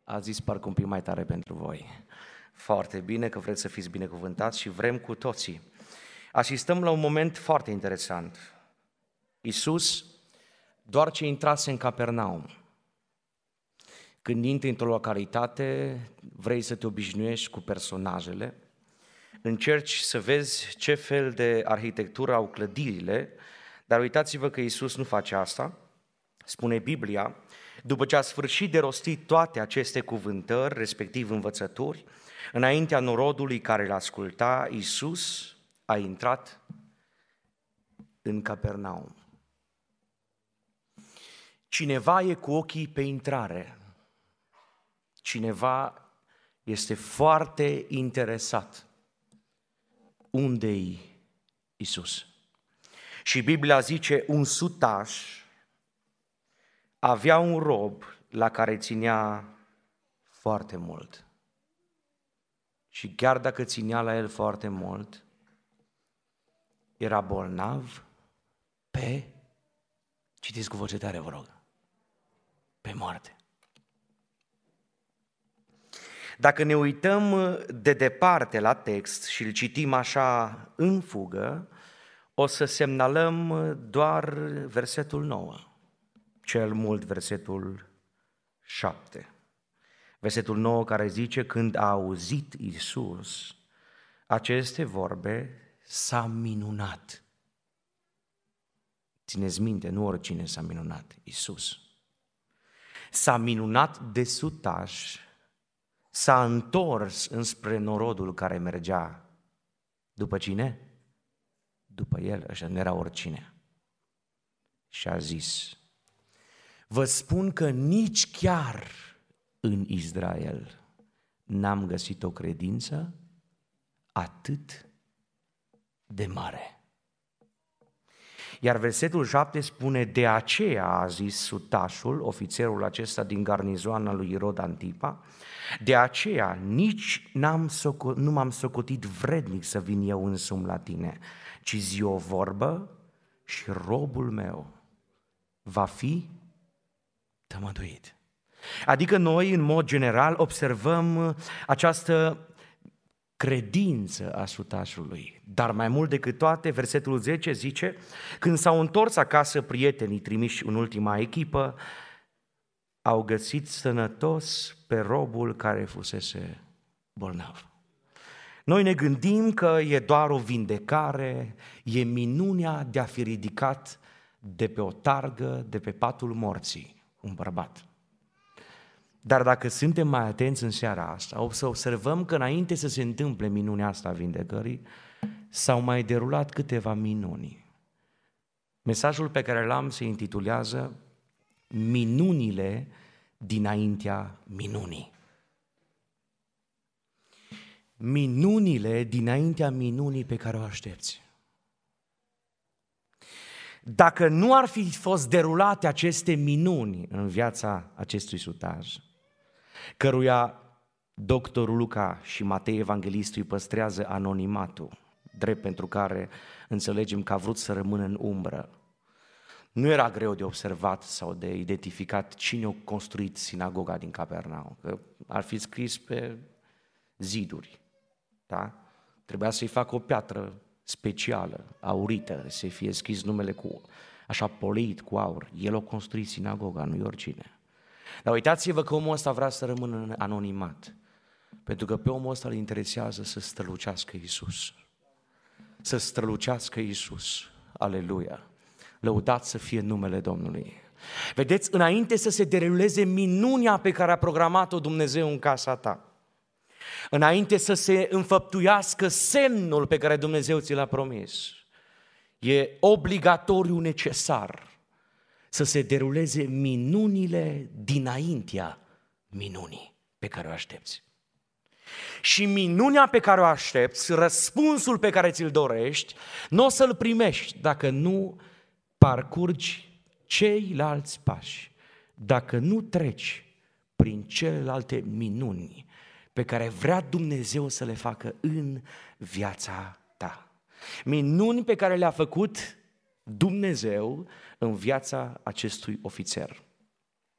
A zis parcă un pic mai tare pentru voi. Foarte bine că vreți să fiți binecuvântați și vrem cu toții. Asistăm la un moment foarte interesant. Iisus, doar ce intrase în Capernaum. Când intri într-o localitate, vrei să te obișnuiești cu personajele, încerci să vezi ce fel de arhitectură au clădirile, dar uitați-vă că Iisus nu face asta. Spune Biblia, după ce a sfârșit de rostit toate aceste cuvântări, respectiv învățături, înaintea norodului care îl asculta, Iisus a intrat în Capernaum. Cineva e cu ochii pe intrare. Cineva este foarte interesat. Unde-i Iisus? Și Biblia zice, un sutaș avea un rob la care ținea foarte mult. Și chiar dacă ținea la el foarte mult, era bolnav pe, citiți cu voce tare, vă rog, pe moarte. Dacă ne uităm de departe la text și îl citim așa în fugă, o să semnalăm doar versetul 9, cel mult versetul 7. Versetul 9 care zice, când a auzit Iisus aceste vorbe, s-a minunat. Țineți minte, nu oricine s-a minunat, Iisus. S-a minunat de sutaș, s-a întors înspre norodul care mergea. După cine? După el, ăștia nu era oricine. Și a zis, vă spun că nici chiar în Israel n-am găsit o credință atât de mare. Iar versetul 7 spune, de aceea a zis sutașul, ofițerul acesta din garnizoana lui Irod Antipa, de aceea nici nu m-am socotit vrednic să vin eu însumi la tine, ci zi o vorbă și robul meu va fi tămăduit. Adică noi, în mod general, observăm această credință a sutașului. Dar mai mult decât toate, versetul 10 zice, când s-au întors acasă prietenii trimiși în ultima echipă, au găsit sănătos pe robul care fusese bolnav. Noi ne gândim că e doar o vindecare, e minunea de a fi ridicat de pe o targă, de pe patul morții, un bărbat. Dar dacă suntem mai atenți în seara asta, o să observăm că înainte să se întâmple minunea asta a vindecării, s-au mai derulat câteva minuni. Mesajul pe care l-am se intitulează Minunile dinaintea minunii. Minunile dinaintea minunii pe care o aștepți. Dacă nu ar fi fost derulate aceste minuni în viața acestui sutaș, căruia doctorul Luca și Matei Evanghelistul îi păstrează anonimatul, drept pentru care înțelegem că a vrut să rămână în umbră, nu era greu de observat sau de identificat cine a construit sinagoga din Capernaum, că ar fi scris pe ziduri, da? Trebuia să-i facă o piatră specială, aurită, să fie scris numele cu așa poleit cu aur. El a construit sinagoga, nu-i oricine. Dar uitați-vă că omul ăsta vrea să rămână în anonimat, pentru că pe omul ăsta îl interesează să strălucească Iisus. Să strălucească Iisus. Aleluia! Lăudat să fie numele Domnului. Vedeți, înainte să se deruleze minunea pe care a programat-o Dumnezeu în casa ta, înainte să se înfăptuiască semnul pe care Dumnezeu ți l-a promis, e obligatoriu necesar să se deruleze minunile dinaintea minunii pe care o aștepți. Și minunea pe care o aștepți, răspunsul pe care ți-l dorești, nu o să-l primești dacă nu parcurgi ceilalți pași, dacă nu treci prin celelalte minuni pe care vrea Dumnezeu să le facă în viața ta. Minuni pe care le-a făcut Dumnezeu în viața acestui ofițer.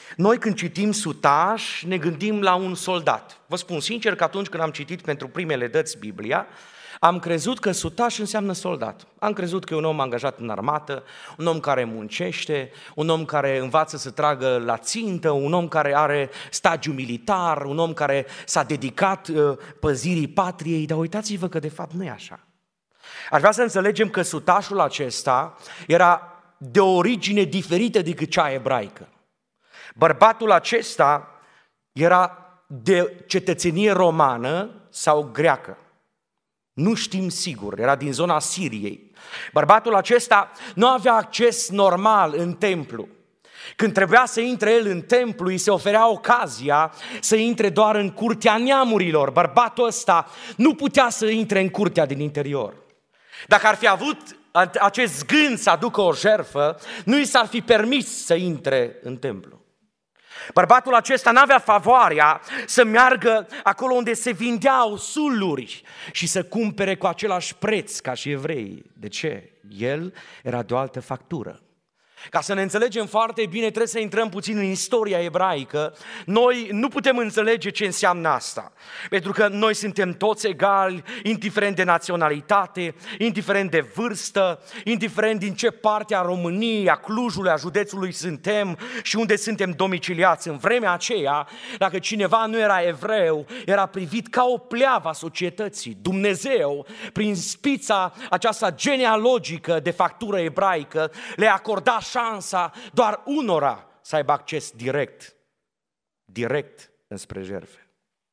Noi când citim sutaș, ne gândim la un soldat. Vă spun sincer că atunci când am citit pentru primele dăți Biblia, am crezut că sutaș înseamnă soldat. Am crezut că e un om angajat în armată, un om care muncește, un om care învață să tragă la țintă, un om care are stagiu militar, un om care s-a dedicat păzirii patriei, dar uitați-vă că de fapt nu e așa. Aș vrea să înțelegem că sutașul acesta era de o origine diferită decât cea ebraică. Bărbatul acesta era de cetățenie romană sau greacă. Nu știm sigur, era din zona Siriei. Bărbatul acesta nu avea acces normal în templu. Când trebuia să intre el în templu, îi se oferea ocazia să intre doar în curtea neamurilor. Bărbatul ăsta nu putea să intre în curtea din interior. Dacă ar fi avut acest gând să aducă o jertfă, nu i s-ar fi permis să intre în templu. Bărbatul acesta n-avea favoarea să meargă acolo unde se vindeau suluri și să cumpere cu același preț ca și evreii. De ce? El era de o altă factură. Ca să ne înțelegem foarte bine, trebuie să intrăm puțin în istoria ebraică. Noi nu putem înțelege ce înseamnă asta, pentru că noi suntem toți egali, indiferent de naționalitate, indiferent de vârstă, indiferent din ce parte a României, a Clujului, a județului suntem și unde suntem domiciliați. În vremea aceea, dacă cineva nu era evreu, era privit ca o pleavă a societății. Dumnezeu, prin spița aceasta genealogică de factură ebraică, le acorda șansa doar unora să aibă acces direct înspre jertfe.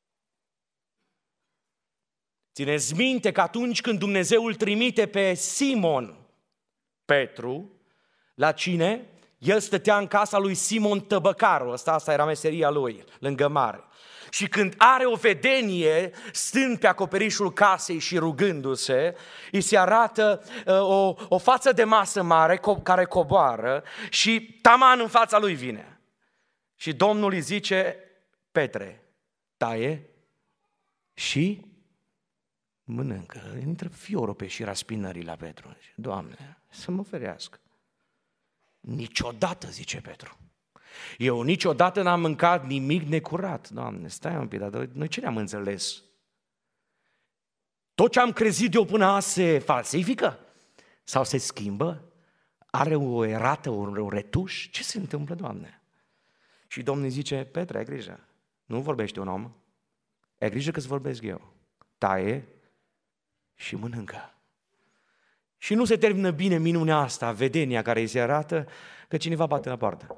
Țineți minte că atunci când Dumnezeu îl trimite pe Simon Petru, la cine? El stătea în casa lui Simon Tăbăcarul, asta era meseria lui, lângă mare. Și când are o vedenie, stând pe acoperișul casei și rugându-se, îi se arată o față de masă mare care coboară și taman în fața lui vine. Și Domnul îi zice: Petre, taie și mănâncă. Intră fiorul pe șira spinării la Petru. Doamne, să mă ferească. Niciodată, zice Petru. Eu niciodată n-am mâncat nimic necurat. Doamne, stai un pic, dar noi ce ne-am înțeles? Tot ce am crezut eu până azi se falsifică? Sau se schimbă? Are o erată, un retuș? Ce se întâmplă, Doamne? Și Domnul zice: Petre, ai grijă, nu vorbește un om, ai grijă că-ți vorbesc eu. Taie și mănâncă. Și nu se termină bine minunea asta, vedenia care îi se arată, că cineva bate la poartă.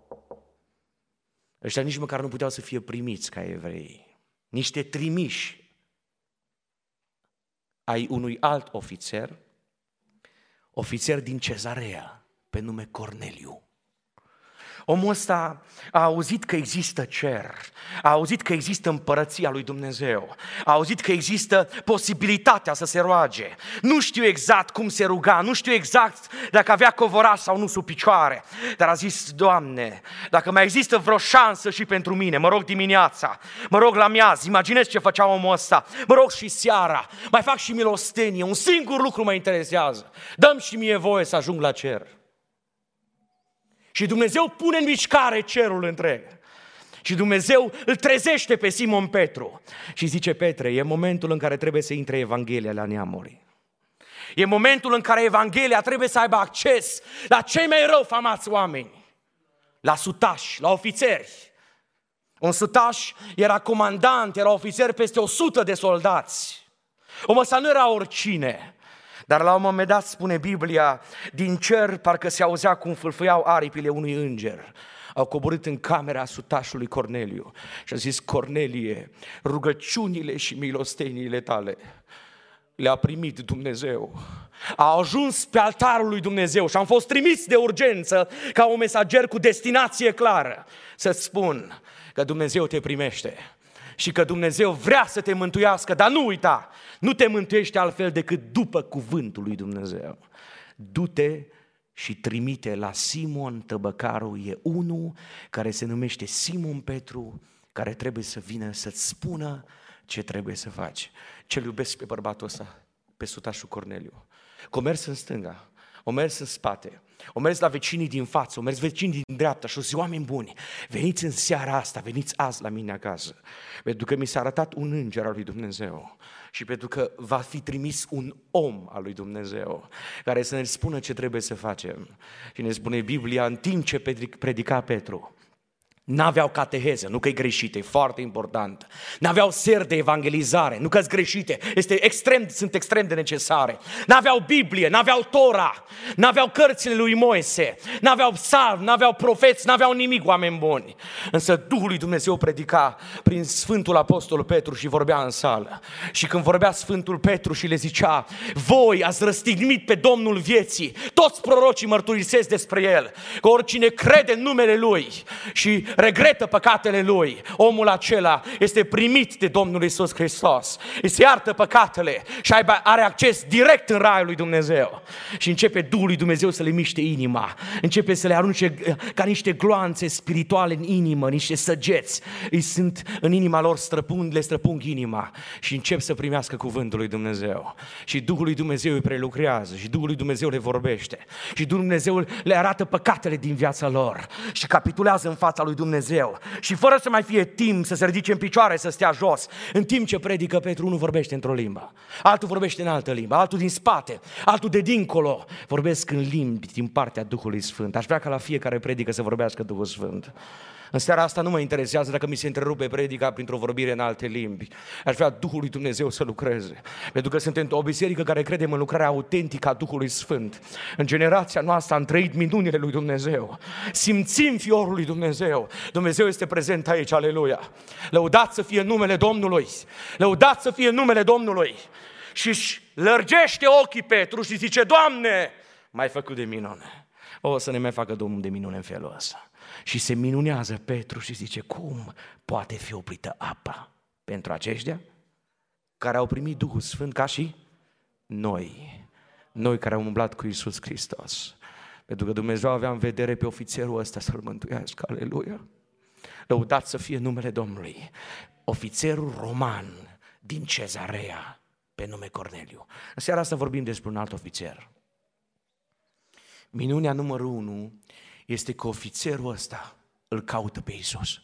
Ăștia nici măcar nu puteau să fie primiți ca evrei. Niște trimiși ai unui alt ofițer din Cezarea, pe nume Corneliu. Omul ăsta a auzit că există cer, a auzit că există împărăția lui Dumnezeu, a auzit că există posibilitatea să se roage. Nu știu exact cum se ruga, nu știu exact dacă avea covoraș sau nu sub picioare, dar a zis: Doamne, dacă mai există vreo șansă și pentru mine, mă rog dimineața, mă rog la miaz, imaginez ce făcea omul ăsta, mă rog și seara, mai fac și milostenie, un singur lucru mă interesează, dă-mi și mie voie să ajung la cer. Și Dumnezeu pune în mișcare cerul întreg. Și Dumnezeu îl trezește pe Simon Petru și zice: Petre, e momentul în care trebuie să intre Evanghelia la neamuri. E momentul în care Evanghelia trebuie să aibă acces la cei mai rău famați oameni, la sutași, la ofițeri. Un sutaș era comandant, era ofițer peste 100 de soldați. Omul ăsta nu era oricine. Dar la un moment dat, spune Biblia, din cer parcă se auzea cum fâlfâiau aripile unui înger. Au coborât în camera sutașului Corneliu și a zis: Cornelie, rugăciunile și milosteniile tale le-a primit Dumnezeu. A ajuns pe altarul lui Dumnezeu și am fost trimis de urgență ca un mesager cu destinație clară să-ți spun că Dumnezeu te primește. Și că Dumnezeu vrea să te mântuiască, dar nu uita, nu te mântuiește altfel decât după cuvântul lui Dumnezeu. Du-te și trimite la Simon Tăbăcarul, e unul care se numește Simon Petru, care trebuie să vină să-ți spună ce trebuie să faci. Ce-l iubesc pe bărbatul ăsta, pe sutașul Corneliu. Că o mers în stânga, o mers în spate, Au mers la vecinii din față, au mers vecinii din dreapta și au zis, oameni buni, veniți în seara asta, veniți azi la mine acasă, pentru că mi s-a arătat un înger al lui Dumnezeu și pentru că va fi trimis un om al lui Dumnezeu care să ne spună ce trebuie să facem. Și ne spune Biblia, în timp ce predica Petru, n-aveau cateheză, nu că e greșită, e foarte important. N-aveau ser de evangelizare, nu că-s greșite, sunt extrem de necesare. N-aveau Biblie, n-aveau Tora, n-aveau cărțile lui Moise, n-aveau psalmi, n-aveau profeți, n-aveau nimic, oameni buni. Însă Duhul lui Dumnezeu predica prin Sfântul Apostol Petru și vorbea în sală. Și când vorbea Sfântul Petru și le zicea, voi ați răstignit pe Domnul vieții, toți prorocii mărturisesc despre El, că oricine crede în numele Lui și regretă păcatele lui, omul acela este primit de Domnul Iisus Hristos. Îi se iartă păcatele și are acces direct în raiul lui Dumnezeu. Și începe Duhul lui Dumnezeu să le miște inima, începe să le arunce ca niște gloanțe spirituale în inimă, niște săgeți. Îi sunt în inima lor, le străpung inima și încep să primească cuvântul lui Dumnezeu. Și Duhul lui Dumnezeu îi prelucrează și Duhul lui Dumnezeu le vorbește și Duhul Dumnezeu le arată păcatele din viața lor și capitulează în fața lui Dumnezeu. Și fără să mai fie timp să se ridice în picioare, să stea jos, în timp ce predică Petru, unul vorbește într-o limbă, altul vorbește în altă limbă, altul din spate, altul de dincolo, vorbesc în limbi din partea Duhului Sfânt. Aș vrea ca la fiecare predică să vorbească Duhul Sfânt. În seara asta nu mă interesează dacă mi se întrerupe predica printr-o vorbire în alte limbi. Aș vrea Duhul lui Dumnezeu să lucreze. Pentru că suntem o biserică care credem în lucrarea autentică a Duhului Sfânt. În generația noastră am trăit minunile lui Dumnezeu. Simțim fiorul lui Dumnezeu. Dumnezeu este prezent aici, aleluia. Lăudați să fie numele Domnului. Lăudați să fie numele Domnului. Și își lărgește ochii Petru și zice, Doamne, m-ai făcut de minune. O să ne mai facă Domnul de minune în felul ăsta. Și se minunează Petru și zice, cum poate fi oprită apa pentru aceștia care au primit Duhul Sfânt ca și noi care am umblat cu Iisus Hristos. Pentru că Dumnezeu avea în vedere pe ofițerul ăsta să-l mântuiască, aleluia. Lăudați să fie numele Domnului. Ofițerul roman din Cezarea, pe nume Corneliu. În seara asta vorbim despre un alt ofițer. Minunea numărul 1 este că ofițerul ăsta îl caută pe Iisus.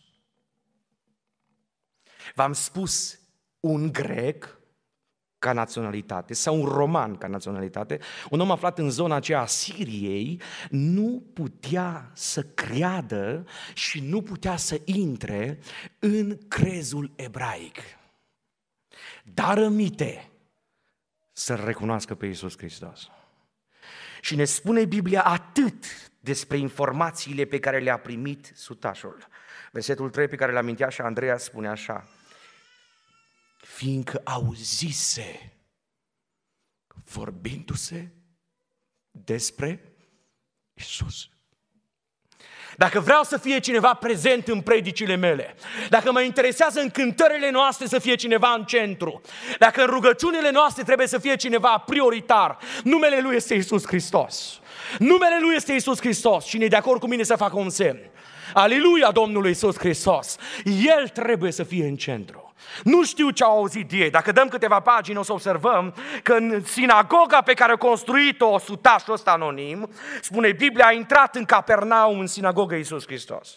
V-am spus, un grec ca naționalitate sau un roman ca naționalitate, un om aflat în zona aceea a Siriei, nu putea să creadă și nu putea să intre în crezul ebraic. Dar rămite să-L recunoască pe Iisus Hristos. Și ne spune Biblia atât despre informațiile pe care le-a primit sutașul. Versetul 3 pe care l-a amintit și Andreea spune așa, fiindcă auzise vorbindu-se despre Iisus. Dacă vreau să fie cineva prezent în predicile mele, dacă mă interesează în cântările noastre să fie cineva în centru, dacă în rugăciunile noastre trebuie să fie cineva prioritar, numele Lui este Iisus Hristos. Numele Lui este Iisus Hristos. Cine e de acord cu mine să facă un semn? Aleluia Domnului Iisus Hristos. El trebuie să fie în centru. Nu știu ce au auzit ei. Dacă dăm câteva pagini o să observăm că în sinagoga pe care a construit-o sutașul ăsta anonim, spune Biblia, a intrat în Capernaum, în sinagogă Iisus Hristos.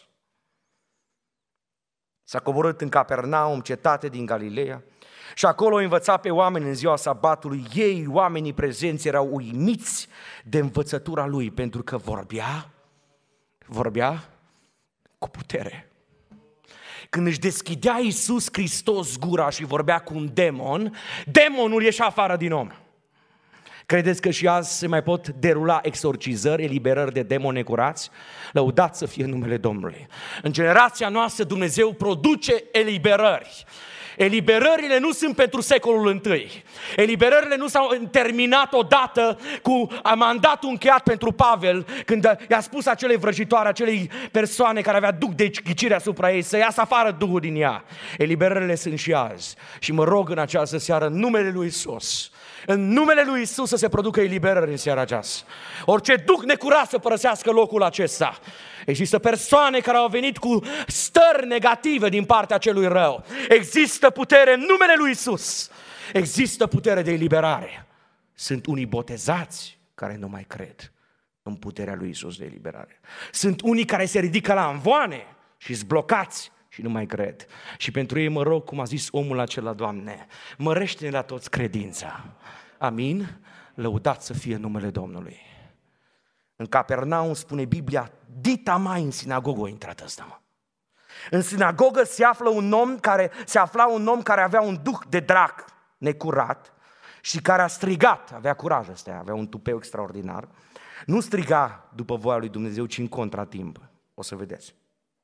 S-a coborât în Capernaum, cetate din Galileea, și acolo învăța pe oameni în ziua sabatului. Ei, oamenii prezenți, erau uimiți de învățătura lui, pentru că vorbea cu putere. Când își deschidea Iisus Hristos gura și vorbea cu un demon, demonul ieșea afară din om. Credeți că și azi se mai pot derula exorcizări, eliberări de demoni necurați? Lăudați să fie numele Domnului. În generația noastră Dumnezeu produce eliberări. Eliberările nu sunt pentru secolul I. Eliberările nu s-au terminat odată cu mandatul încheiat pentru Pavel, când i-a spus acelei vrăjitoare, acelei persoane care avea duh de ghicire asupra ei, să iasă afară duhul din ea. Eliberările sunt și azi. Și mă rog în această seară, în numele lui Iisus, în numele lui Iisus să se producă eliberări în seara aceasta. Orice duh necurat să părăsească locul acesta. Există persoane care au venit cu stări negative din partea celui rău. Există putere în numele lui Iisus. Există putere de eliberare. Sunt unii botezați care nu mai cred. în puterea lui Iisus de eliberare. Sunt unii care se ridică la amvoane și sunt blocați și nu mai cred. Și pentru ei mă rog, cum a zis omul acela, Doamne, mărește-ne la toți credința. Amin? Lăudat să fie numele Domnului. În Capernaum, spune Biblia, dita mai în sinagogă a intrat ăsta, mă. În sinagogă se afla un om care avea un duh de drac necurat și care a strigat, avea curaj ăsta, avea un tupeu extraordinar. Nu striga după voia lui Dumnezeu, ci în contratimp. O să vedeți.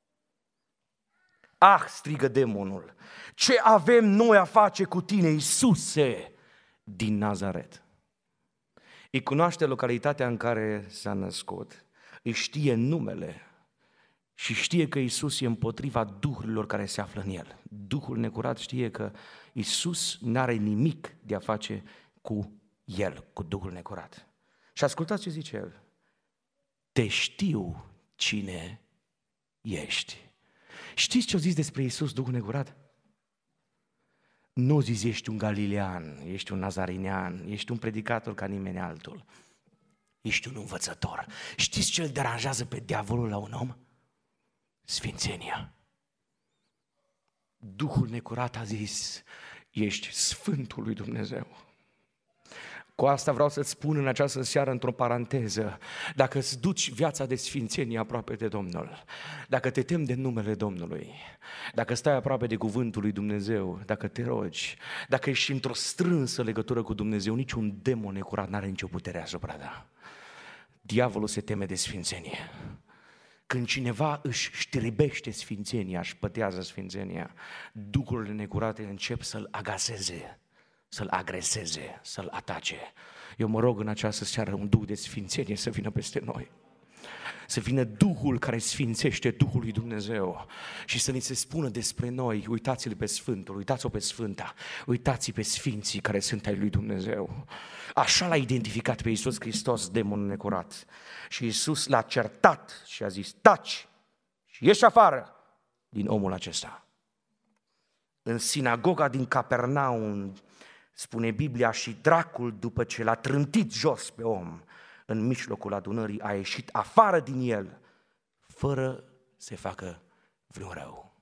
Ah, strigă demonul, ce avem noi a face cu tine, Iisuse din Nazaret? Îi cunoaște localitatea în care s-a născut, îi știe numele și știe că Iisus e împotriva duhurilor care se află în el. Duhul necurat știe că Iisus n-are nimic de a face cu el, cu Duhul necurat. Și ascultați ce zice el. Te știu cine ești. Știți ce-o zis despre Iisus, Duhul necurat? Nu zici ești un galilean, ești un nazarinean, ești un predicator ca nimeni altul. Ești un învățător. Știți ce îl deranjează pe diavolul la un om? Sfințenia. Duhul necurat a zis, ești Sfântul lui Dumnezeu. Cu asta vreau să-ți spun în această seară, într-o paranteză, dacă îți duci viața de sfințenie aproape de Domnul, dacă te temi de numele Domnului, dacă stai aproape de cuvântul lui Dumnezeu, dacă te rogi, dacă ești într-o strânsă legătură cu Dumnezeu, niciun demon necurat n-are nicio putere asupra ta. Diavolul se teme de sfințenie. Când cineva își ștribește sfințenia, își pătează sfințenia, duhurile necurate încep să-l agaseze, să-l agreseze, să-l atace. Eu mă rog în această seară un duh de sfințenie să vină peste noi. Să vină Duhul care sfințește Duhul lui Dumnezeu și să ni se spună despre noi, uitați-l pe Sfântul, uitați-o pe Sfânta, uitați pe Sfinții care sunt ai lui Dumnezeu. Așa l-a identificat pe Iisus Hristos, demonul necurat. Și Iisus l-a certat și a zis, taci și ieși afară din omul acesta. În sinagoga din Capernaum, spune Biblia, și dracul, după ce l-a trântit jos pe om, în mijlocul adunării, a ieșit afară din el, fără să facă vreun rău.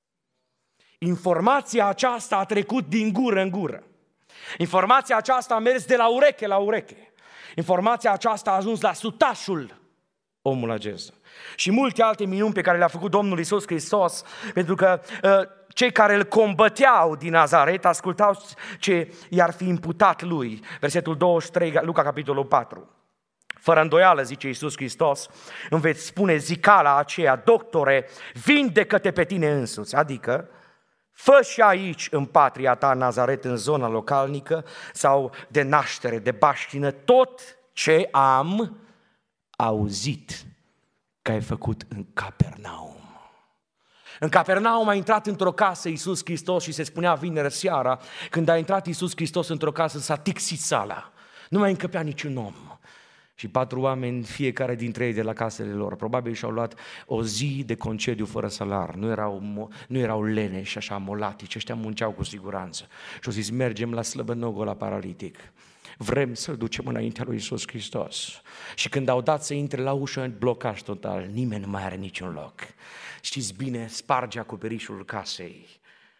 Informația aceasta a trecut din gură în gură. Informația aceasta a mers de la ureche la ureche. Informația aceasta a ajuns la sutașul omul acesta. Și multe alte minuni pe care le-a făcut Domnul Iisus Hristos, pentru că cei care îl combăteau din Nazaret ascultau ce i-ar fi imputat lui. Versetul 23, Luca capitolul 4. Fără îndoială, zice Iisus Hristos, îmi veți spune zicala aceea, doctore, vindecă-te pe tine însuți, adică fă și aici în patria ta, Nazaret, în zona localnică sau de naștere, de baștină, tot ce am auzit că ai făcut în Capernaum. În Capernaum a intrat într-o casă Iisus Hristos și se spunea vineri seara, când a intrat Iisus Hristos într-o casă, s-a tixit sala. Nu mai încăpea niciun om. Și 4 oameni, fiecare dintre ei de la casele lor, probabil și-au luat o zi de concediu fără salar. Nu erau leneși, așa molatici, ăștia munceau cu siguranță. Și au zis, mergem la slăbănogul, la paralitic. Vrem să-l ducem înaintea lui Iisus Hristos. Și când au dat să intre la ușă, blocaj total, nimeni nu mai are niciun loc. Știți bine, sparge acoperișul casei.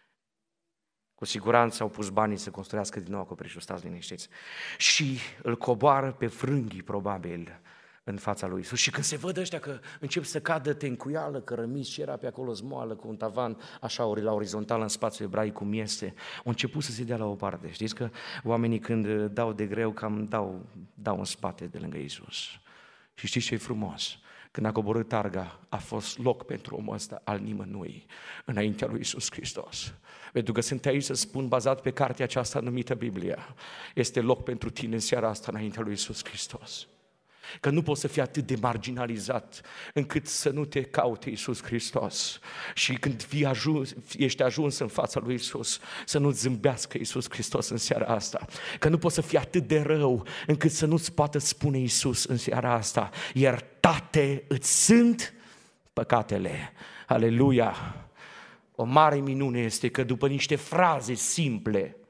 Cu siguranță au pus banii să construiască din nou acoperișul, stați liniștiți. Și îl coboară pe frânghii, probabil, în fața lui Iisus. Și când se văd ăștia că încep să cadă tencuială, cărămizi, și era pe acolo zmoală cu un tavan așa la orizontal în spațiu ebraic cum este, au început să se dea la o parte. Știți că oamenii când dau de greu cam dau în spate de lângă Iisus. Și știți ce e frumos? Când a coborât targa, a fost loc pentru omul ăsta al nimănui înaintea lui Iisus Hristos. Pentru că sunt aici să spun, bazat pe cartea aceasta numită Biblia, este loc pentru tine în seara asta înaintea lui Iisus Hristos. Că nu poți să fii atât de marginalizat încât să nu te caute Iisus Hristos. Și când ești ajuns în fața lui Iisus, să nu-ți zâmbească Iisus Hristos în seara asta. Că nu poți să fii atât de rău încât să nu-ți poată spune Iisus în seara asta, iertate îți sunt păcatele. Aleluia! O mare minune este că după niște fraze simple,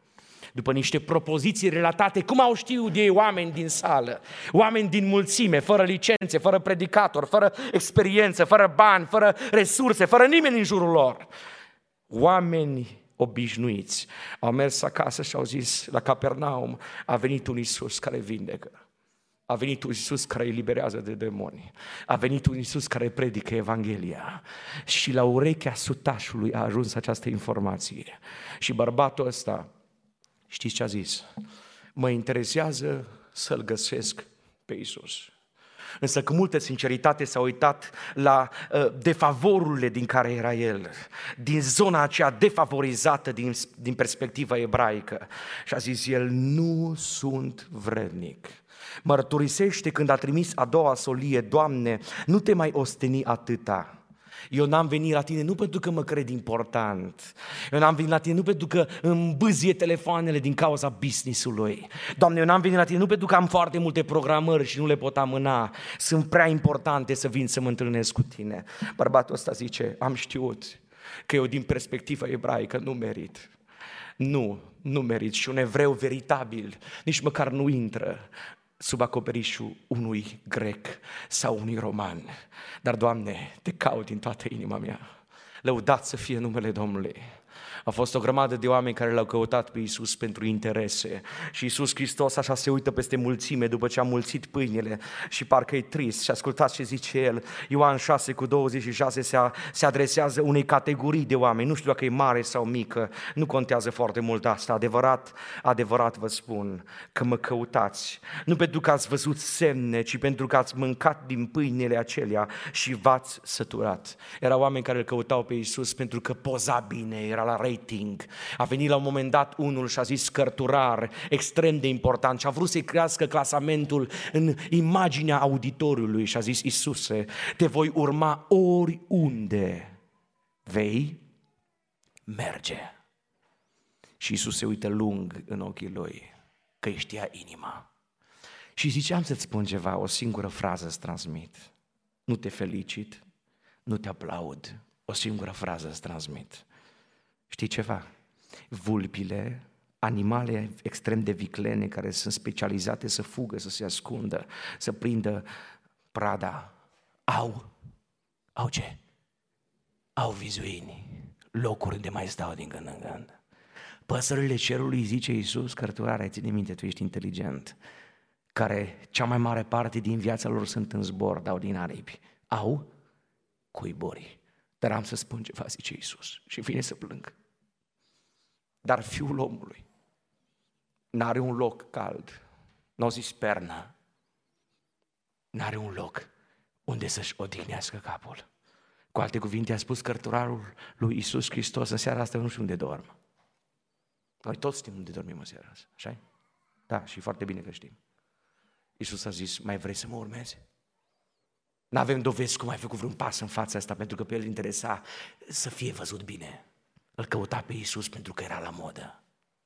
după niște propoziții relatate, cum au știut ei oameni din sală, oameni din mulțime, fără licențe, fără predicator, fără experiență, fără bani, fără resurse, fără nimeni în jurul lor. Oameni obișnuiți au mers acasă și au zis, la Capernaum a venit un Iisus care vindecă. A venit un Iisus care îi eliberează de demoni. A venit un Iisus care predică Evanghelia. Și la urechea sutașului a ajuns această informație. Și bărbatul ăsta, știți ce a zis? Mă interesează să-L găsesc pe Iisus. Însă cu multă sinceritate s-a uitat la defavorurile din care era el, din zona aceea defavorizată din perspectiva ebraică. Și a zis el, nu sunt vrednic. Mărturisește când a trimis a doua solie, Doamne, nu te mai osteni atâta. Eu n-am venit la tine nu pentru că mă cred important. Eu n-am venit la tine nu pentru că îmi bâzie telefoanele din cauza business-ului. Doamne, eu n-am venit la tine nu pentru că am foarte multe programări și nu le pot amâna. Sunt prea importante să vin să mă întâlnesc cu tine. Bărbatul ăsta zice, am știut că eu din perspectiva ebraică nu merit. Nu merit. Și un evreu veritabil nici măcar nu intră sub acoperișul unui grec sau unui roman. Dar, Doamne, te caut din toată inima mea. Lăudat să fie numele Domnului. A fost o grămadă de oameni care l-au căutat pe Iisus pentru interese. Și Iisus Hristos așa se uită peste mulțime după ce a mulțit pâinile și parcă e trist. Și ascultați ce zice el. Ioan 6:26 se adresează unei categorii de oameni. Nu știu dacă e mare sau mică, nu contează foarte mult asta. Adevărat vă spun că mă căutați. Nu pentru că ați văzut semne, ci pentru că ați mâncat din pâinile acelea și v-ați săturat. Erau oameni care îl căutau pe Iisus pentru că poza bine, era la rating. A venit la un moment dat unul și a zis cărturar, extrem de important, și a vrut să-i crească clasamentul în imaginea auditoriului și a zis, Iisuse, te voi urma oriunde vei merge. Și Iisus se uită lung în ochii lui, că îi știa inima. Și ziceam să-ți spun ceva, o singură frază îți transmit. Nu te felicit, nu te aplaud, o singură frază îți transmit. Știi ceva? Vulpile, animale extrem de viclene care sunt specializate să fugă, să se ascundă, să prindă prada, au ce? Au vizuini, locuri unde mai stau din când în când. Păsările cerului, zice Iisus, cărturare, ține minte, tu ești inteligent, care cea mai mare parte din viața lor sunt în zbor, dau din aripi, au cuiburi. Dar am să spun ceva, zice Iisus, și vine să plâng. Dar Fiul omului n-are un loc cald, n-o zis pernă, n-are un loc unde să-și odihnească capul. Cu alte cuvinte a spus cărturarul lui Iisus Hristos în seara asta, nu știu unde dorm. Noi toți știm unde dormim în seara asta, așa-i? Da, și foarte bine că știm. Iisus a zis, mai vrei să mă urmezi? N-avem dovezi cum ai făcut vreun pas în fața asta, pentru că pe el interesa să fie văzut bine. Îl căuta pe Iisus pentru că era la modă.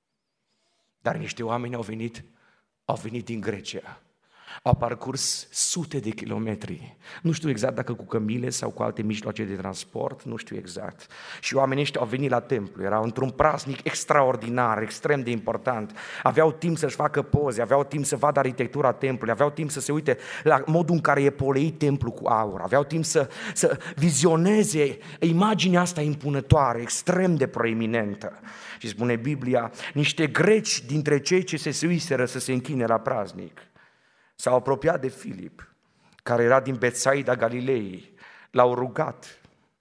Dar niște oameni au venit din Grecia, au parcurs sute de kilometri, nu știu exact dacă cu cămile sau cu alte mijloace de transport, nu știu exact. Și oamenii ăștia au venit la templu, erau într-un praznic extraordinar, extrem de important, aveau timp să-și facă poze, aveau timp să vadă arhitectura templului, aveau timp să se uite la modul în care e poleit templu cu aur, aveau timp să vizioneze imaginea asta impunătoare, extrem de proeminentă. Și spune Biblia, niște greci dintre cei ce se suiseră să se închine la praznic s-au apropiat de Filip, care era din Betsaida Galilei, l-au rugat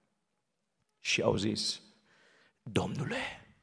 și au zis, Domnule,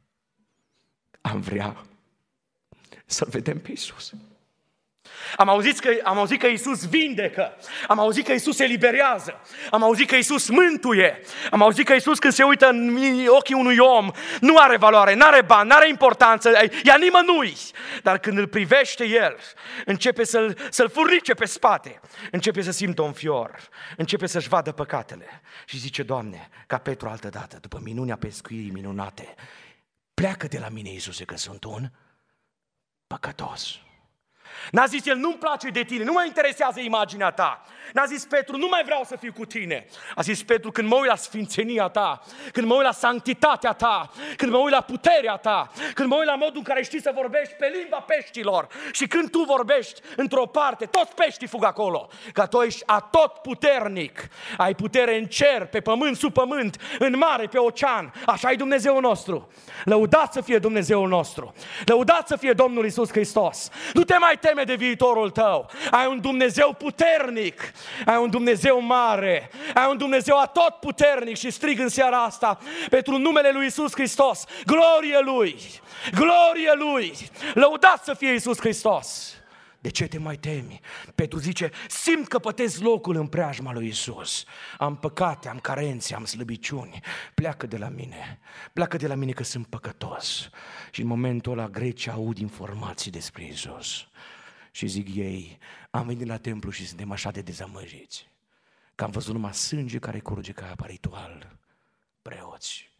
am vrea să-L vedem pe Iisus. Am auzit că Iisus vindecă, am auzit că Iisus eliberează, am auzit că Iisus mântuie, am auzit că Iisus când se uită în ochii unui om nu are valoare, n-are bani, n-are importanță, ea nimănui. Dar când îl privește el, începe să-l furnice pe spate, începe să simtă un fior, începe să-și vadă păcatele și zice, Doamne, ca Petru altădată, după minunea pescuirii minunate, pleacă de la mine, Iisuse, că sunt un păcătos. N-a zis el, nu-mi place de tine, nu mă interesează imaginea ta. N-a zis Petru, nu mai vreau să fiu cu tine. A zis Petru, când mă uit la sfințenia ta, când mă uit la sanctitatea ta, când mă uit la puterea ta, când mă uit la modul în care știi să vorbești pe limba peștilor și când tu vorbești într-o parte, toți peștii fug acolo, că tu ești atotputernic, ai putere în cer, pe pământ, sub pământ, în mare, pe ocean, așa e Dumnezeul nostru. Lăudat să fie Dumnezeul nostru, lăudat să fie Domnul Iisus Hristos. Nu te mai teme de viitorul tău, ai un Dumnezeu puternic, ai un Dumnezeu mare, ai un Dumnezeu atotputernic și strig în seara asta pentru numele lui Iisus Hristos, glorie Lui, glorie Lui, lăudat să fie Iisus Hristos. De ce te mai temi? Petru zice, simt că pătesc locul în preajma lui Iisus. Am păcate, am carențe, am slăbiciuni. Pleacă de la mine că sunt păcătos. Și în momentul ăla grecii aud informații despre Iisus. Și zic ei, am venit la templu și suntem așa de dezamăgiți, că am văzut numai sânge care curge ca apa ritual, preoți,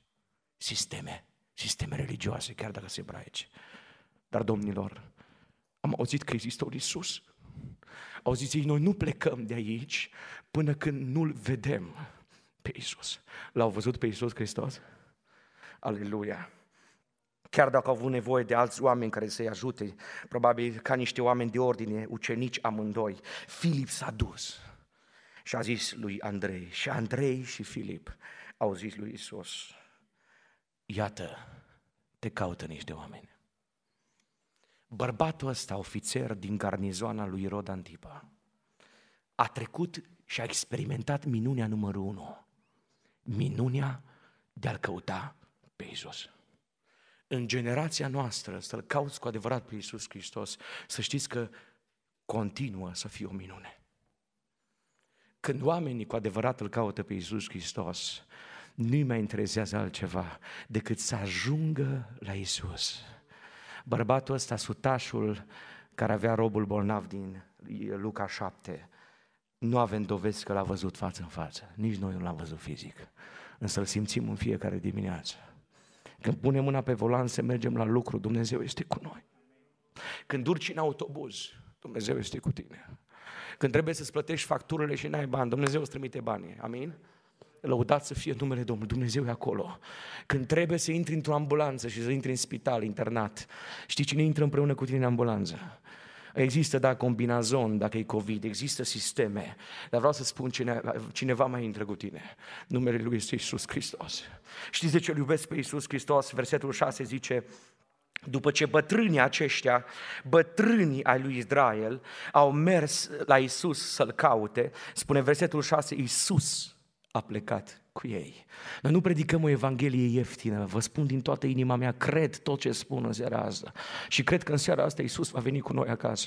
sisteme religioase, chiar dacă sunt ebraici. Dar, domnilor, am auzit că există un Iisus. Auziți, ei, noi nu plecăm de aici până când nu-L vedem pe Iisus. L-au văzut pe Iisus Hristos? Aleluia! Chiar dacă au avut nevoie de alți oameni care să-i ajute, probabil ca niște oameni de ordine, ucenici amândoi, Filip s-a dus și a zis lui Andrei, și Andrei și Filip au zis lui Iisus, iată, te caută niște oameni. Bărbatul ăsta, ofițer din garnizoana lui Irod Antipa, a trecut și a experimentat minunea numărul 1, minunea de a-L căuta pe Iisus. În generația noastră, să-L cauți cu adevărat pe Iisus Hristos, să știți că continuă să fie o minune. Când oamenii cu adevărat Îl caută pe Iisus Hristos, nu-i mai interesează altceva decât să ajungă la Iisus. Bărbatul ăsta, sutașul care avea robul bolnav din Luca 7, nu avem dovezi că l-a văzut față în față, nici noi nu l-am văzut fizic, însă îl simțim în fiecare dimineață. Când punem mâna pe volan să mergem la lucru, Dumnezeu este cu noi. Când urci în autobuz, Dumnezeu este cu tine. Când trebuie să-ți plătești facturile și n-ai bani, Dumnezeu îți trimite banii. Amin? Lăudat să fie numele Domnului, Dumnezeu e acolo. Când trebuie să intri într-o ambulanță și să intri în spital, internat, știi cine intră împreună cu tine în ambulanță? Există, da, combinazon, dacă e COVID, există sisteme, dar vreau să spun, cineva mai intră cu tine. Numele Lui este Iisus Hristos. Știți de ce Îl iubesc pe Iisus Hristos? Versetul 6 zice, după ce bătrânii aceștia, bătrânii ai lui Israel, au mers la Iisus să-L caute, spune versetul 6, Iisus a plecat cu ei. Noi nu predicăm o evanghelie ieftină, vă spun din toată inima mea, cred tot ce spun în seara asta și cred că în seara asta Iisus va veni cu noi acasă.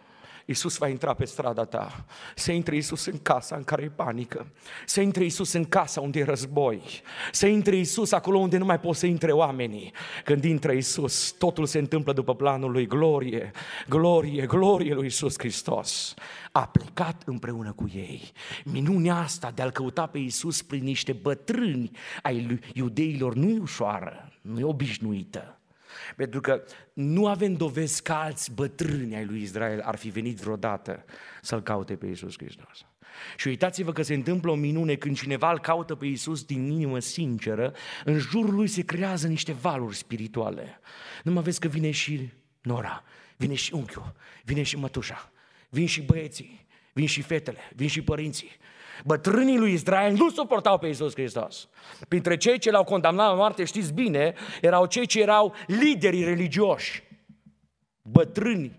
Iisus va intra pe strada ta, să intre Iisus în casa în care e panică, să intre Iisus în casa unde e război, să intre Iisus acolo unde nu mai pot să intre oamenii. Când intră Iisus, totul se întâmplă după planul lui, glorie, glorie, glorie lui Iisus Hristos. A plecat împreună cu ei. Minunea asta de a-L căuta pe Iisus prin niște bătrâni ai iudeilor nu e ușoară, nu e obișnuită. Pentru că nu avem dovezi că alți bătrâni ai lui Israel ar fi venit vreodată să-L caute pe Iisus Hristos. Și uitați-vă că se întâmplă o minune când cineva îl caută pe Iisus din inimă sinceră, în jurul lui se creează niște valuri spirituale. Nu mă vezi că vine și nora, vine și unchiul, vine și mătușa, vin și băieții, vin și fetele, vin și părinții. Bătrânii lui Israel nu suportau pe Iisus Hristos. Printre cei ce l-au condamnat la moarte, știți bine, erau cei ce erau liderii religioși, bătrâni,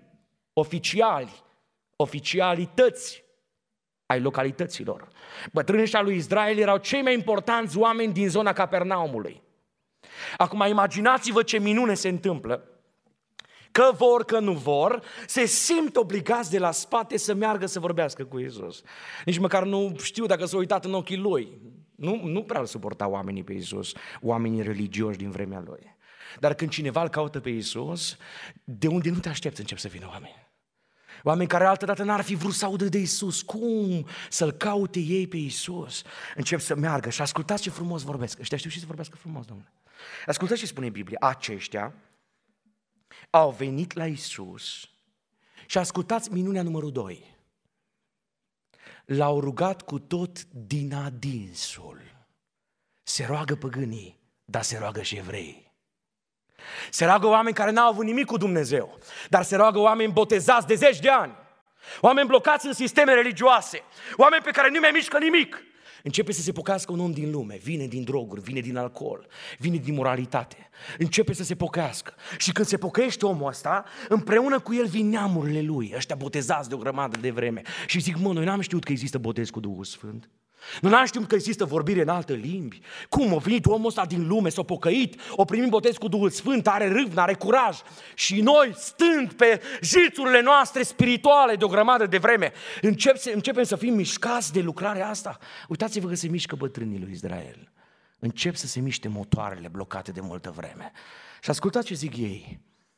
oficialități ai localităților. Bătrânii ăștia lui Israel erau cei mai importanți oameni din zona Capernaumului. Acum imaginați-vă ce minune se întâmplă. Că vor, că nu vor, se simt obligați de la spate să meargă să vorbească cu Iisus. Nici măcar nu știu dacă s-a uitat în ochii lui. Nu prea îl suporta oamenii pe Iisus, oamenii religioși din vremea lui. Dar când cineva îl caută pe Iisus, de unde nu te aștepți încep să vină oameni. Oameni care altădată n-ar fi vrut să audă de Iisus. Cum să-L caute ei pe Iisus? Încep să meargă și ascultați ce frumos vorbesc. Ăștia știu și să vorbească frumos, Domnule. Ascultați ce spune Biblia. Aceștia au venit la Iisus Și ascultați minunea numărul 2. L-au rugat cu tot din adinsul. Se roagă păgânii, dar se roagă și evrei. Se roagă oameni care n-au avut nimic cu Dumnezeu, dar se roagă oameni botezați de 10 de ani. Oameni blocați în sisteme religioase, oameni pe care nu mai mișcă nimic. Începe să se pocăiască un om din lume, vine din droguri, vine din alcool, vine din moralitate. Începe să se pocăiască. Și când se pocăiește omul ăsta, împreună cu el vin neamurile lui, ăștia botezați de o grămadă de vreme. Și zic, noi n-am știut că există botez cu Duhul Sfânt. Nu n-am știut că există vorbire în alte limbi. Cum a venit omul ăsta din lume, s-a pocăit, a primit botez cu Duhul Sfânt, are râvnă, are curaj. Și noi, stând pe jilțurile noastre spirituale de o grămadă de vreme, începem să fim mișcați de lucrarea asta. Uitați-vă că se mișcă bătrânii lui Israel. Încep să se miște motoarele blocate de multă vreme. Și ascultați ce zic ei.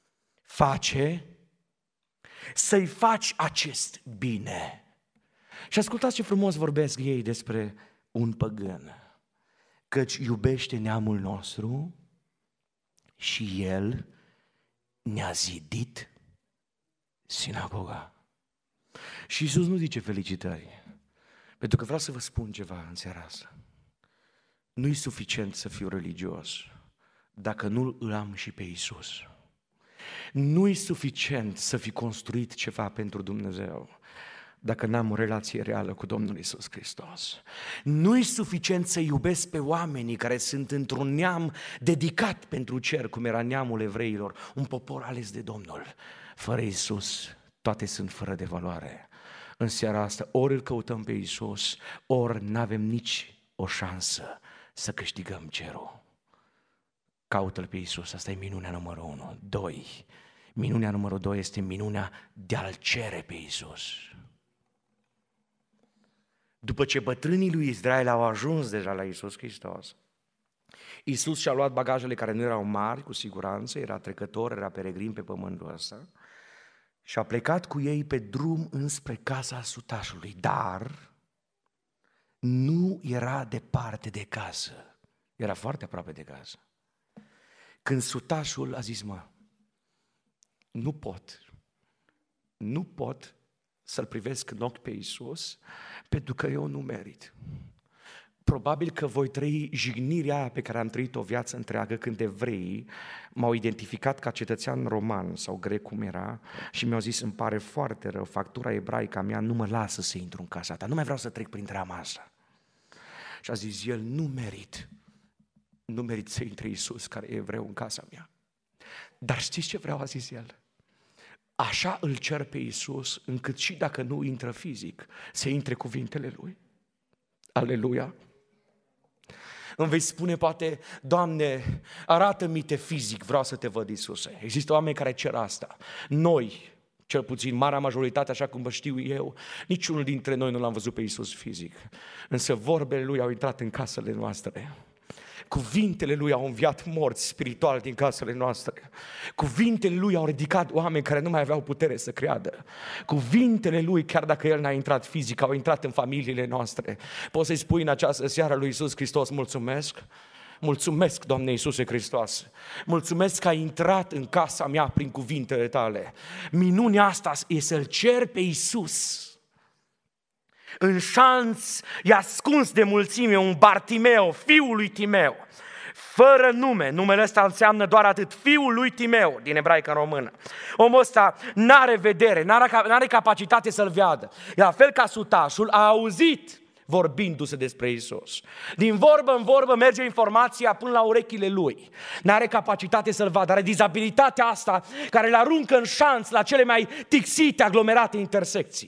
Să-i faci acest bine. Și ascultați ce frumos vorbesc ei despre un păgân. Căci iubește neamul nostru și el ne-a zidit sinagoga. Și Iisus nu zice felicitări, pentru că vreau să vă spun ceva în seara asta. Nu-i suficient să fiu religios dacă nu îl am și pe Iisus. Nu-i suficient să fi construit ceva pentru Dumnezeu dacă n-am o relație reală cu Domnul Iisus Hristos. Nu-i suficient să iubesc pe oamenii care sunt într-un neam dedicat pentru cer, cum era neamul evreilor, un popor ales de Domnul. Fără Iisus, toate sunt fără de valoare. În seara asta, ori îl căutăm pe Iisus, ori n-avem nici o șansă să câștigăm cerul. Caută-L pe Iisus, asta e minunea numărul 1. 2. Minunea numărul 2 este minunea de a-L cere pe Iisus. După ce bătrânii lui Israel au ajuns deja la Iisus Hristos, Iisus și-a luat bagajele care nu erau mari, cu siguranță, era trecător, era peregrin pe pământul ăsta, și a plecat cu ei pe drum înspre casa sutașului, dar nu era departe de casă, era foarte aproape de casă. Când sutașul a zis, nu pot să-L privesc în ochi pe Iisus, pentru că eu nu merit. Probabil că voi trăi jignirea aia pe care am trăit o viață întreagă când evreii m-au identificat ca cetățean roman sau grec cum era și mi-au zis, îmi pare foarte rău, factura ebraică a mea nu mă lasă să intru în casa ta, nu mai vreau să trec prin drama asta. Și a zis el, nu merit să intre Iisus care e evreu în casa mea. Dar știți ce vreau, a zis el? Așa îl cer pe Iisus, încât și dacă nu intră fizic, să intre cuvintele Lui. Aleluia! Îmi vei spune poate, Doamne, arată-mi-te fizic, vreau să te văd, Iisuse. Există oameni care cer asta. Noi, cel puțin marea majoritate, așa cum vă știu eu, niciunul dintre noi nu l-am văzut pe Iisus fizic. Însă vorbele Lui au intrat în casele noastre. Cuvintele Lui au înviat morți spirituali din casele noastre. Cuvintele Lui au ridicat oameni care nu mai aveau putere să creadă. Cuvintele Lui, chiar dacă El n-a intrat fizic, au intrat în familiile noastre. Poți să-i spui în această seară lui Iisus Hristos, mulțumesc? Mulțumesc, Doamne Iisuse Hristos. Mulțumesc că ai intrat în casa mea prin cuvintele Tale. Minunea asta e să-L cer pe Iisus. În șanț e ascuns de mulțime un Bartimeu, fiul lui Timeu, fără nume. Numele ăsta înseamnă doar atât, fiul lui Timeu, din ebraică în română. Omul ăsta n-are vedere, n-are capacitate să-L vadă. La fel ca sutașul a auzit vorbindu-se despre Iisus. Din vorbă în vorbă merge informația până la urechile lui. N-are capacitate să-L vadă, are dizabilitatea asta care îl aruncă în șanț la cele mai tixite, aglomerate intersecții.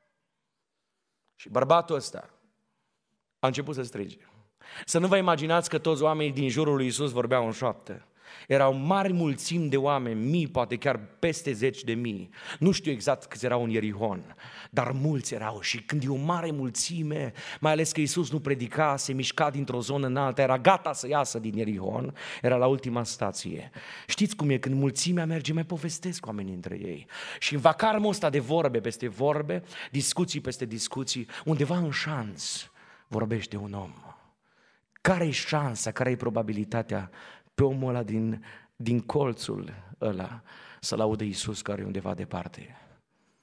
Și bărbatul ăsta a început să strige. Să nu vă imaginați că toți oamenii din jurul lui Iisus vorbeau în șoaptă. Erau mari mulțimi de oameni, mii, poate chiar peste 10.000. Nu știu exact câți erau în Ierihon, dar mulți erau. Și când e o mare mulțime, mai ales că Iisus nu predica, se mișca dintr-o zonă în alta, era gata să iasă din Ierihon, era la ultima stație. Știți cum e, când mulțimea merge, mai povestesc oamenii între ei. Și în vacarmul ăsta de vorbe peste vorbe, discuții peste discuții, undeva în șanț vorbește un om. Care-i șansa, care-i probabilitatea pe omul ăla din colțul ăla să-L audă Iisus care e undeva departe?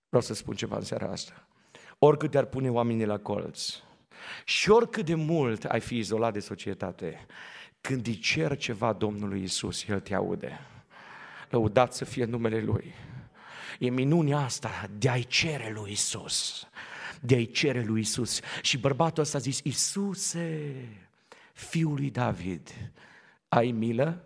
Vreau să spun ceva în seara asta. Oricât te-ar pune oamenii la colț și oricât de mult ai fi izolat de societate, când îi cer ceva Domnului Iisus, El te aude. Lăudat să fie numele Lui. E minunea asta de a-i cere lui Iisus. De a-i cere lui Iisus. Și bărbatul ăsta a zis: Iisuse, Fiul lui David, ai milă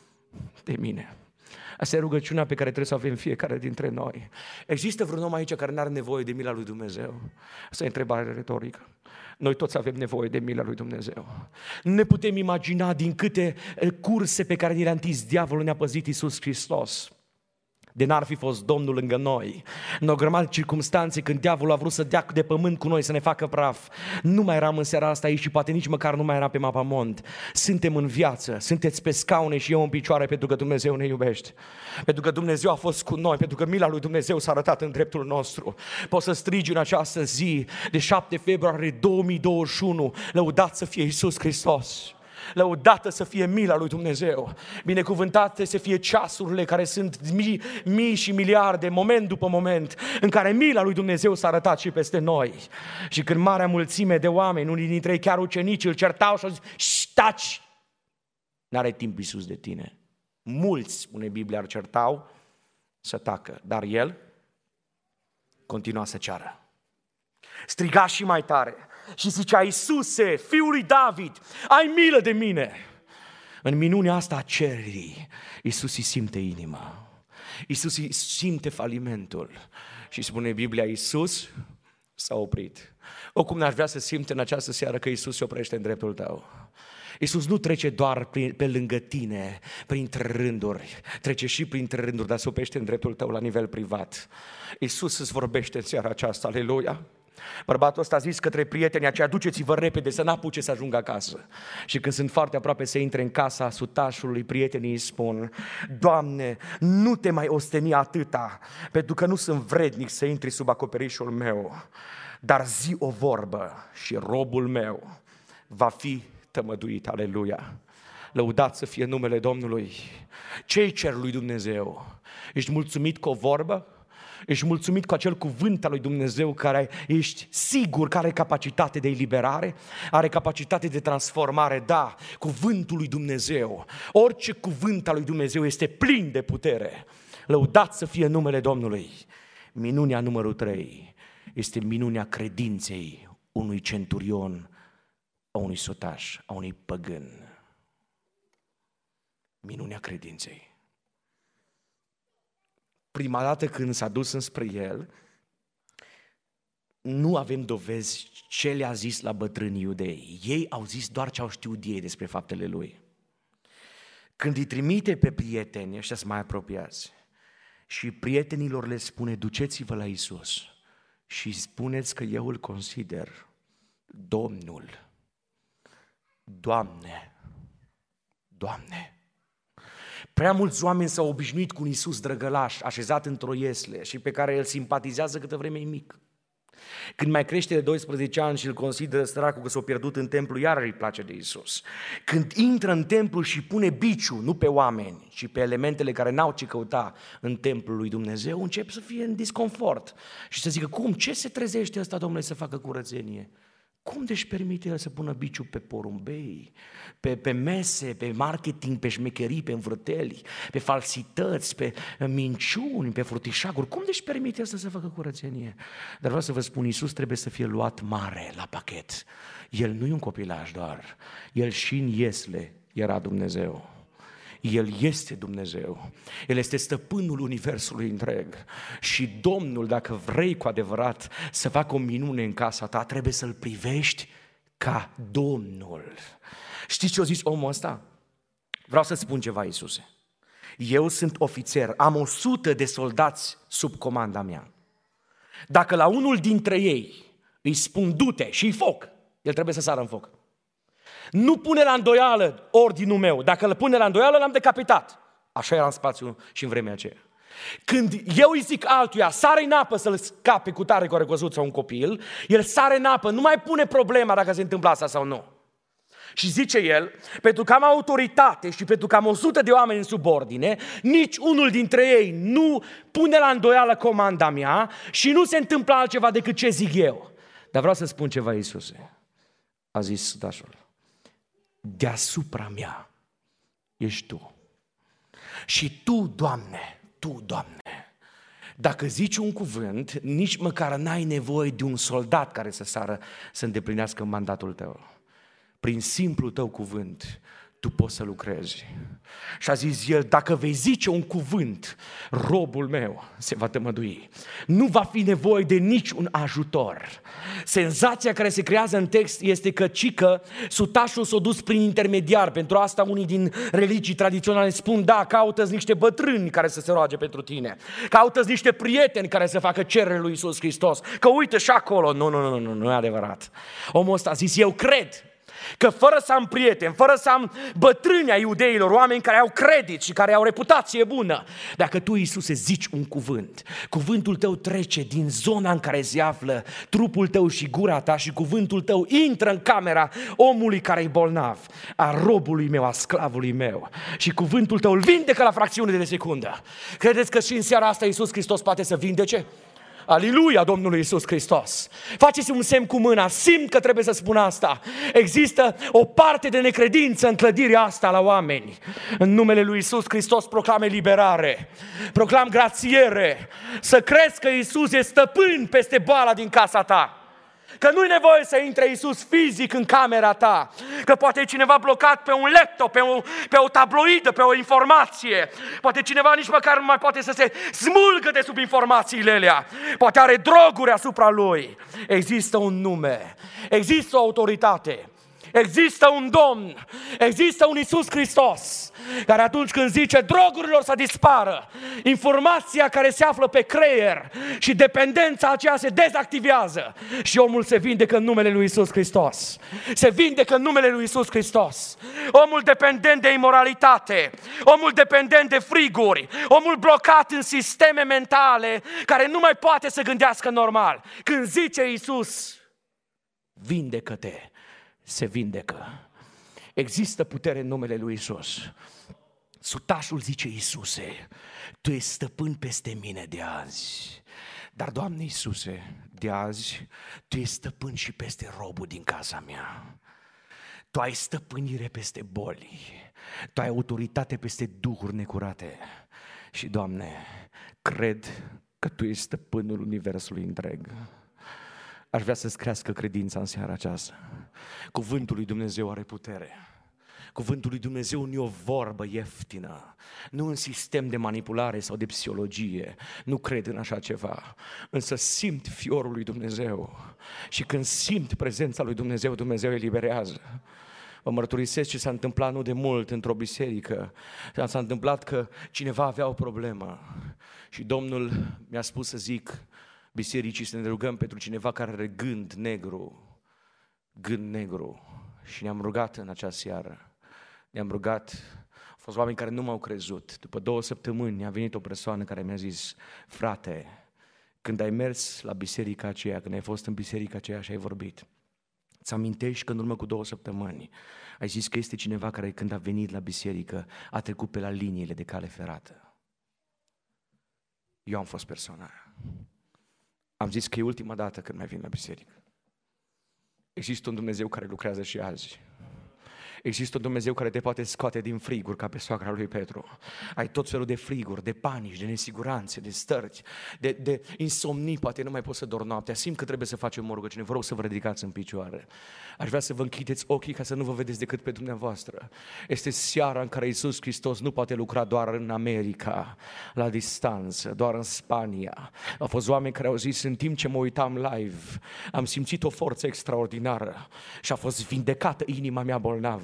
de mine. Asta e rugăciunea pe care trebuie să o avem fiecare dintre noi. Există vreun om aici care nu are nevoie de mila lui Dumnezeu? Asta e întrebare retorică. Noi toți avem nevoie de mila lui Dumnezeu. Nu ne putem imagina din câte curse pe care ni le-a întins diavolul ne-a păzit Iisus Hristos. De n-ar fi fost Domnul lângă noi, în o grămadă de circumstanțe când diavolul a vrut să dea de pământ cu noi, să ne facă praf. Nu mai eram în seara asta aici și poate nici măcar nu mai era pe mapamond. Suntem în viață, sunteți pe scaune și eu în picioare pentru că Dumnezeu ne iubește. Pentru că Dumnezeu a fost cu noi, pentru că mila lui Dumnezeu s-a arătat în dreptul nostru. Poți să strigi în această zi de 7 februarie 2021, lăudat să fie Iisus Hristos. Lăudată să fie mila lui Dumnezeu. Binecuvântate să fie ceasurile care sunt mii și miliarde, moment după moment, în care mila lui Dumnezeu s-a arătat și peste noi. Și când marea mulțime de oameni, unii dintre ei chiar ucenici, îl certau și au zis: taci! N-are timp Iisus de tine. Mulți, spune Biblia, îl certau să tacă, dar el continua să ceară. Striga și mai tare și zicea: Iisuse, Fiul lui David, ai milă de mine. În minunea asta a cererii, Iisus îi simte inima. Iisus îi simte falimentul. Și spune Biblia, Iisus s-a oprit. Oricum n-aș vrea să simte în această seară că Iisus se oprește în dreptul tău. Iisus nu trece doar pe lângă tine, printre rânduri, trece și printre rânduri, dar se oprește în dreptul tău la nivel privat. Iisus îți vorbește în seara aceasta, aleluia. Bărbatul ăsta a zis către prietenii aceia: duceți-vă repede să n-apuce să ajungă acasă. Și când sunt foarte aproape să intre în casa sutașului, prietenii îi spun: Doamne, nu te mai osteni atâta, pentru că nu sunt vrednic să intri sub acoperișul meu, dar zi o vorbă și robul meu va fi tămăduit. Aleluia! Lăudat să fie numele Domnului. Ce-i cer lui Dumnezeu? Ești mulțumit cu o vorbă? Ești mulțumit cu acel cuvânt al lui Dumnezeu care ești sigur că are capacitate de eliberare, are capacitate de transformare? Da, cuvântul lui Dumnezeu, orice cuvânt al lui Dumnezeu este plin de putere. Lăudat să fie numele Domnului. Minunea numărul 3 este minunea credinței unui centurion, a unui sotaș, a unui păgân. Minunea credinței. Prima dată când s-a dus înspre el, nu avem dovezi ce le-a zis la bătrânii iudei. Ei au zis doar ce au știut ei despre faptele lui. Când îi trimite pe prieteni, ăștia sunt mai apropiați, și prietenilor le spune: duceți-vă la Iisus și spuneți că eu îl consider Domnul. Doamne, Doamne! Prea mulți oameni s-au obișnuit cu un Iisus drăgălaș, așezat într-o iesle și pe care îl simpatizează câtă vreme e mic. Când mai crește de 12 ani și îl consideră săracul că s-a pierdut în templu, iar îi place de Iisus. Când intră în templu și pune biciul, nu pe oameni, ci pe elementele care n-au ce căuta în templul lui Dumnezeu, încep să fie în disconfort și să zică: cum, ce se trezește ăsta, Domnule, să facă curățenie? Cum de-și permite el să pună biciul pe porumbei, pe mese, pe marketing, pe șmecherii, pe învârteli, pe falsități, pe minciuni, pe frutișaguri? Cum de-și permite el să facă curățenie? Dar vreau să vă spun, Iisus trebuie să fie luat mare la pachet. El nu e un copilaj doar, el și în iesle era Dumnezeu. El este Dumnezeu, El este stăpânul universului întreg și Domnul, dacă vrei cu adevărat să facă o minune în casa ta, trebuie să-L privești ca Domnul. Știți ce a zis omul ăsta? Vreau să spun ceva, Iisuse. Eu sunt ofițer, am 100 de soldați sub comanda mea. Dacă la unul dintre ei îi spun du-te și-i foc, el trebuie să sară în foc. Nu pune la îndoială ordinul meu. Dacă îl pune la îndoială, l-am decapitat. Așa era în spațiu și în vremea aceea. Când eu îi zic altuia, sare în apă să-l scape cu tare care căzut sau un copil, el sare în apă, nu mai pune problema dacă se întâmplă asta sau nu. Și zice el, pentru că am autoritate și pentru că am 100 de oameni în subordine, nici unul dintre ei nu pune la îndoială comanda mea și nu se întâmplă altceva decât ce zic eu. Dar vreau să spun ceva, Iisuse. A zis sutașul, deasupra mea ești tu. Și tu, Doamne, dacă zici un cuvânt, nici măcar n-ai nevoie de un soldat care să sară să îndeplinească mandatul tău. Prin simplul tău cuvânt, tu poți să lucrezi. Și a zis el, dacă vei zice un cuvânt, robul meu se va tămădui. Nu va fi nevoie de niciun ajutor. Senzația care se creează în text este că sutașul s-a dus prin intermediar. Pentru asta unii din religii tradiționale spun, da, caută-ți niște bătrâni care să se roage pentru tine. Caută-ți niște prieteni care să facă cerere lui Iisus Hristos. Că uite și acolo. Nu e adevărat. Omul ăsta a zis, eu cred că fără să am prieteni, fără să am bătrâni ai iudeilor, oameni care au credit și care au reputație bună, dacă tu, Iisuse, zici un cuvânt, cuvântul tău trece din zona în care se află trupul tău și gura ta și cuvântul tău intră în camera omului care e bolnav, a robului meu, a sclavului meu, și cuvântul tău îl vindecă la fracțiune de secundă. Credeți că și în seara asta Iisus Hristos poate să vindece? Aliluia Domnului Iisus Hristos! Faceți un semn cu mâna, simt că trebuie să spun asta. Există o parte de necredință în clădirea asta la oameni. În numele lui Iisus Hristos proclam eliberare, proclam grațiere, să crezi că Iisus e stăpân peste boala din casa ta. Că nu-i nevoie să intre Iisus fizic în camera ta, că poate e cineva blocat pe un laptop, pe o tabloidă, pe o informație. Poate cineva nici măcar nu mai poate să se smulgă de sub informațiile alea. Poate are droguri asupra lui. Există un nume, există o autoritate, există un Domn, există un Iisus Hristos, care atunci când zice drogurilor să dispară, informația care se află pe creier și dependența aceea se dezactivează și omul se vindecă în numele lui Iisus Hristos. Se vindecă în numele lui Iisus Hristos. Omul dependent de imoralitate, omul dependent de friguri, omul blocat în sisteme mentale care nu mai poate să gândească normal. Când zice Iisus, vindecă-te, se vindecă. Există putere în numele lui Iisus. Sutașul zice, Iisuse, Tu ești stăpân peste mine de azi. Dar, Doamne Iisuse, de azi Tu ești stăpân și peste robul din casa mea. Tu ai stăpânire peste boli. Tu ai autoritate peste duhuri necurate. Și, Doamne, cred că Tu ești stăpânul universului întreg. Aș vrea să-ți crească credința în seara aceasta. Cuvântul lui Dumnezeu are putere. Cuvântul lui Dumnezeu nu e o vorbă ieftină, nu un sistem de manipulare sau de psihologie. Nu cred în așa ceva, însă simt fiorul lui Dumnezeu. Și când simt prezența lui Dumnezeu, Dumnezeu eliberează. Vă mărturisesc ce s-a întâmplat nu de mult într-o biserică. S-a întâmplat că cineva avea o problemă și Domnul mi-a spus să zic bisericii să ne rugăm pentru cineva care are gând negru. Și ne-am rugat în acea seară. Ne-am rugat, au fost oameni care nu m-au crezut. După 2 săptămâni a venit o persoană care mi-a zis, frate, când ai mers la biserica aceea, când ai fost în biserica aceea și ai vorbit, îți amintești că în urmă cu 2 săptămâni ai zis că este cineva care când a venit la biserică a trecut pe la liniile de cale ferată. Eu am fost persoana aia. Am zis că e ultima dată când mai vin la biserică. Există un Dumnezeu care lucrează și azi. Există un Dumnezeu care te poate scoate din friguri ca pe soacra lui Petru. Ai tot felul de friguri, de panici, de nesiguranțe, de stări, de insomnii, poate nu mai poți să dormi noaptea. Simt că trebuie să facem o rugăciune. Vă rog să vă ridicați în picioare. Aș vrea să vă închideți ochii ca să nu vă vedeți decât pe dumneavoastră. Este seara în care Iisus Hristos nu poate lucra doar în America, la distanță, doar în Spania. Au fost oameni care au zis, în timp ce mă uitam live, am simțit o forță extraordinară și a fost vindecată inima mea bolnavă.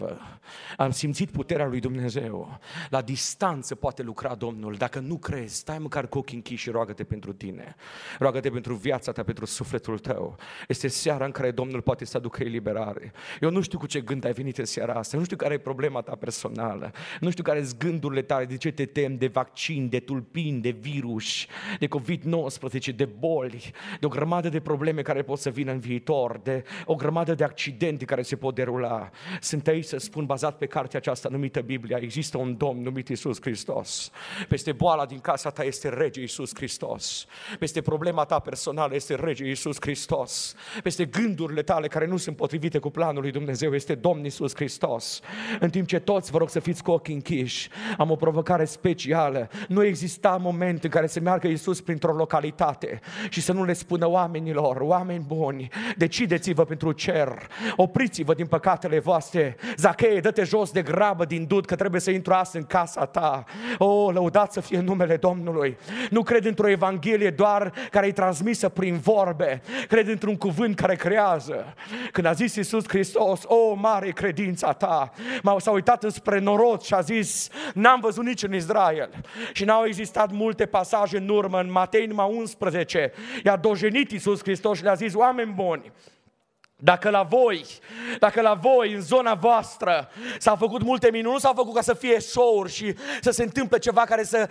grozavă. Am simțit puterea lui Dumnezeu. La distanță poate lucra Domnul. Dacă nu crezi, stai măcar cu ochii închiși și roagă-te pentru tine. Roagă-te pentru viața ta, pentru sufletul tău. Este seara în care Domnul poate să aducă eliberare. Eu nu știu cu ce gând ai venit în seara asta, nu știu care e problema ta personală, nu știu care sunt gândurile tale, de ce te temi de vaccin, de tulpini, de virus, de COVID-19, de boli, de o grămadă de probleme care pot să vină în viitor, de o grămadă de accidente care se pot derula. Sunt aici să spun, bazat pe cartea aceasta numită Biblia, există un Domn numit Iisus Hristos. Peste boala din casa ta este Rege Iisus Hristos. Peste problema ta personală este Rege Iisus Hristos. Peste gândurile tale care nu sunt potrivite cu planul lui Dumnezeu este Domn Iisus Hristos. În timp ce toți vă rog să fiți cu ochii închiși, am o provocare specială. Nu exista moment în care să meargă Iisus printr-o localitate și să nu le spună oamenilor: oameni buni, decideți-vă pentru cer, opriți-vă din păcatele voastre. Zachee, dă-te jos de grabă din dud că trebuie să intru astăzi în casa ta. Lăudați să fie numele Domnului. Nu cred într-o evanghelie doar care e transmisă prin vorbe, cred într-un cuvânt care creează. Când a zis Iisus Hristos: mare credința ta, s-a uitat înspre norod și a zis: n-am văzut nici în Israel. Și n-au existat multe pasaje în urmă, în Matei numai 11, i-a dojenit Iisus Hristos și le-a zis: oameni buni, dacă la voi, în zona voastră, s-au făcut multe minuni, nu s-au făcut ca să fie show-uri și să se întâmple ceva care să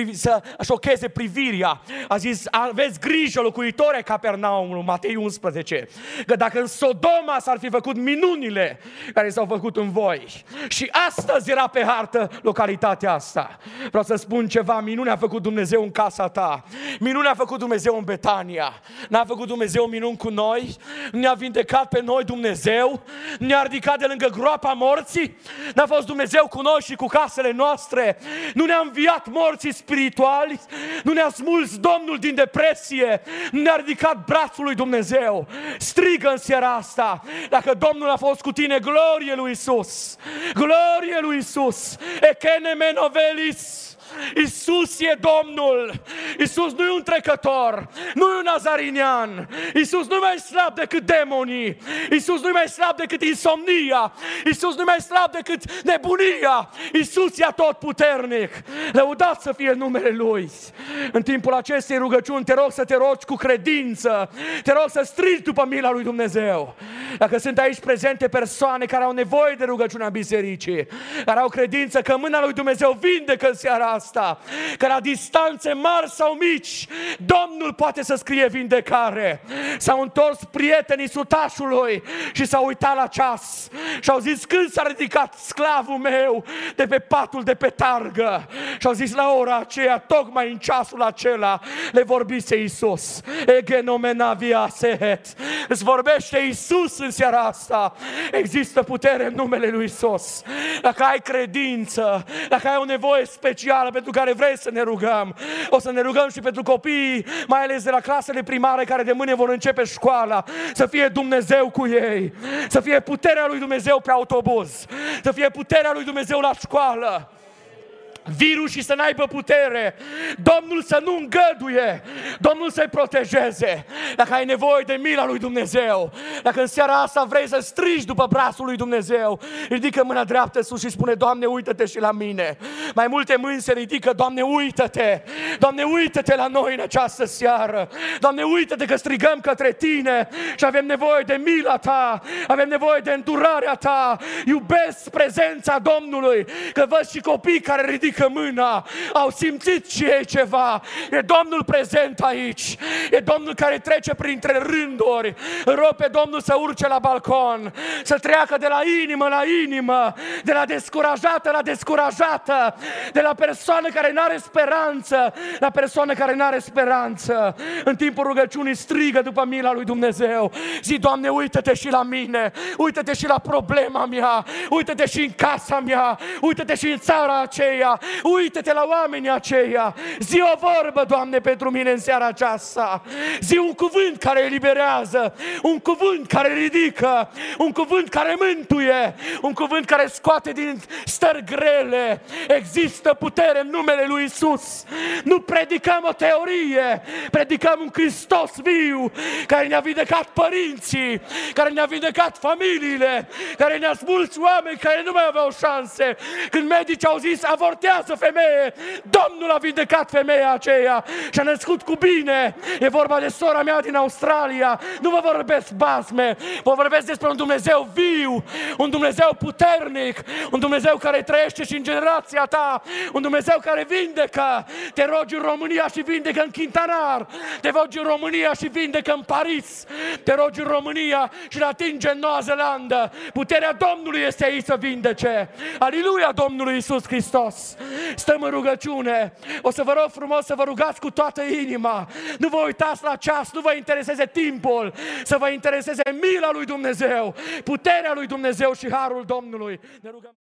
șocheze privirea. A zis: aveți grijă, locuitori ai Capernaumului, Matei 11, că dacă în Sodoma s-ar fi făcut minunile care s-au făcut în voi, și astăzi era pe hartă localitatea asta. Vreau să spun ceva: minune a făcut Dumnezeu în casa ta, minune a făcut Dumnezeu în Betania. N-a făcut Dumnezeu minuni cu noi? Ne-a vindecat pe noi Dumnezeu? Ne-a ridicat de lângă groapa morții? N-a fost Dumnezeu cu noi și cu casele noastre? Nu ne-a înviat morții spirituali? Nu ne-a smuls Domnul din depresie? Nu ne-a ridicat brațul lui Dumnezeu? Strigă în seara asta: dacă Domnul a fost cu tine, glorie lui Iisus! Glorie lui Iisus! Echene menovelis! Iisus e Domnul. Iisus nu e un trecător, nu e un nazarinian. Iisus nu e mai slab decât demonii. Iisus nu e mai slab decât insomnia. Iisus nu e mai slab decât nebunia. Iisus e atotputernic. Lăudat să fie numele Lui. În timpul acestei rugăciuni te rog să te rogi cu credință. Te rog să strigi după mila lui Dumnezeu. Dacă sunt aici prezente persoane care au nevoie de rugăciunea bisericii, care au credință că mâna lui Dumnezeu vindecă în seara asta, că la distanțe mari sau mici Domnul poate să scrie vindecare. S-au întors prietenii sutașului și s-au uitat la ceas și au zis: când s-a ridicat sclavul meu de pe patul de pe targă? Și au zis: la ora aceea, tocmai în ceasul acela, le vorbise Iisus. Egenomena sehet. Îți vorbește Iisus în seara asta. Există putere în numele lui Iisus. Dacă ai credință, dacă ai o nevoie specială pentru care vrei să ne rugăm, o să ne rugăm și pentru copiii, mai ales de la clasele primare care de mâine vor începe școala, să fie Dumnezeu cu ei, să fie puterea lui Dumnezeu pe autobuz, să fie puterea lui Dumnezeu la școală. Virusii să n-aibă putere, Domnul să nu îngăduie, Domnul să-i protejeze. Dacă ai nevoie de mila lui Dumnezeu, dacă în seara asta vrei să strigi după brațul lui Dumnezeu, ridică mâna dreaptă sus și spune: Doamne, uită-te și la mine. Mai multe mâini se ridică: Doamne, uită-te, Doamne, uită-te la noi în această seară. Doamne, uită-te că strigăm către Tine și avem nevoie de mila Ta, avem nevoie de îndurarea Ta. Iubesc prezența Domnului, că văd și copii care ridică mâna, au simțit și ei ceva. E Domnul prezent aici, e Domnul care trece printre rânduri. Rog pe Domnul să urce la balcon, să treacă de la inimă la inimă, de la descurajată la descurajată, de la persoană care n-are speranță la persoană care n-are speranță. În timpul rugăciunii strigă după mila lui Dumnezeu. Zi: Doamne, uită-te și la mine, uită-te și la problema mea, uită-te și în casa mea, uită-te și în țara aceea, uită-te la oamenii aceia, zi o vorbă, Doamne, pentru mine în seara aceasta, zi un cuvânt care eliberează, un cuvânt care ridică, un cuvânt care mântuie, un cuvânt care scoate din stări grele. Există putere în numele lui Iisus. Nu predicăm o teorie, predicăm un Hristos viu, care ne-a vindecat părinții, care ne-a vindecat familiile, care ne-a smulți oameni care nu mai aveau șanse. Când medicii au zis, avortează femeie, Domnul a vindecat femeia aceea și a născut cu bine. E vorba de sora mea din Australia. Nu vă vorbesc basme, vă vorbesc despre un Dumnezeu viu, un Dumnezeu puternic, un Dumnezeu care trăiește și în generația ta, un Dumnezeu care vindecă. Te rogi în România și vindecă în Quintanar, te rogi în România și vindecă în Paris, te rogi în România și îl atinge în Noua Zeelandă. Puterea Domnului este aici să vindece. Aleluia Domnului Iisus Hristos. Stăm în rugăciune. O să vă rog frumos să vă rugați cu toată inima. Nu vă uitați la ceas, nu vă intereseze timpul, să vă intereseze mila lui Dumnezeu, puterea lui Dumnezeu și harul Domnului. Ne rugăm.